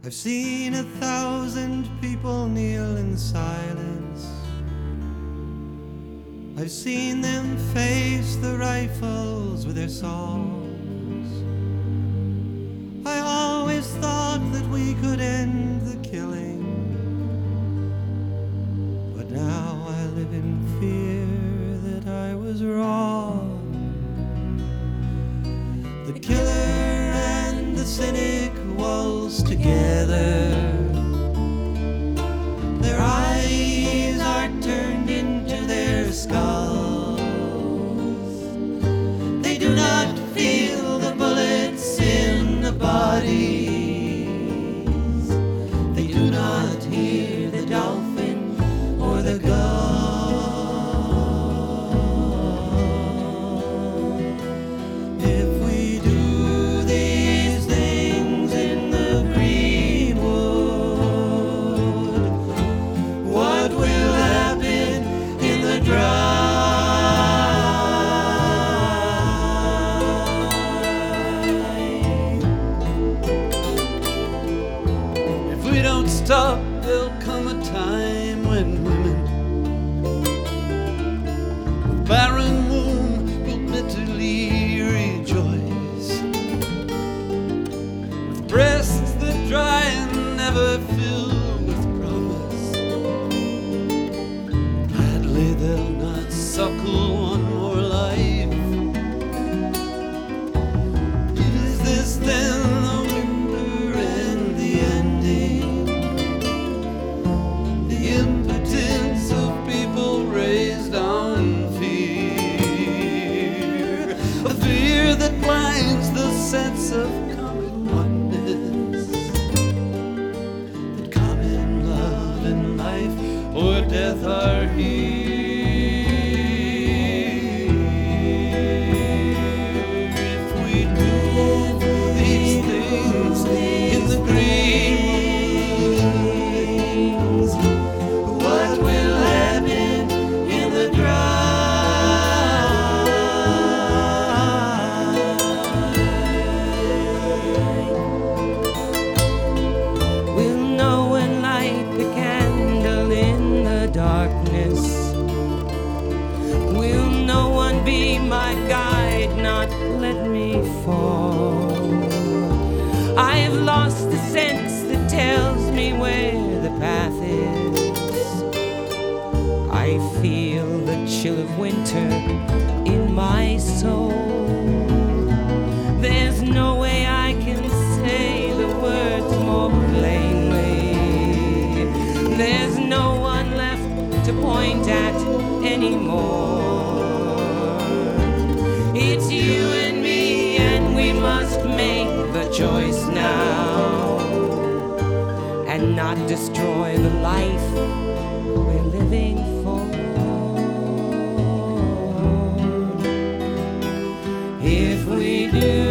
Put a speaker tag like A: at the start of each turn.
A: I've seen 1,000 people kneel in silence. I've seen them face the rifles with their songs. I always thought that we could end the killing, but now I live in fear that I was wrong. The killer and the cynic waltz together. Their eyes are turned into their skulls. They do not feel the bullets in the bodies. They do not hear the dolphin or the gull. If we do these things in the greenwood, what will happen in the dry? If we don't stop, there'll come a time when women with barren womb will bitterly rejoice, with breasts that dry and never fill with promise. Gladly they'll not suckle one more life. Is this then the winter and the ending? The impotence of people raised on fear, a fear that blinds the sense of common oneness, that common love and life or death are here. If we do these things in the greenwoods, what will happen in the dry? We'll know when light the candle in the darkness. Will no one be my guide, not let me fall? I have lost the sense that tells me where the path is. I feel the chill of winter in my soul. There's no way I can say the words more plainly. There's no one left to point at anymore. It's you and me, and we must make the choice now, and not destroy the life we're living for. If we do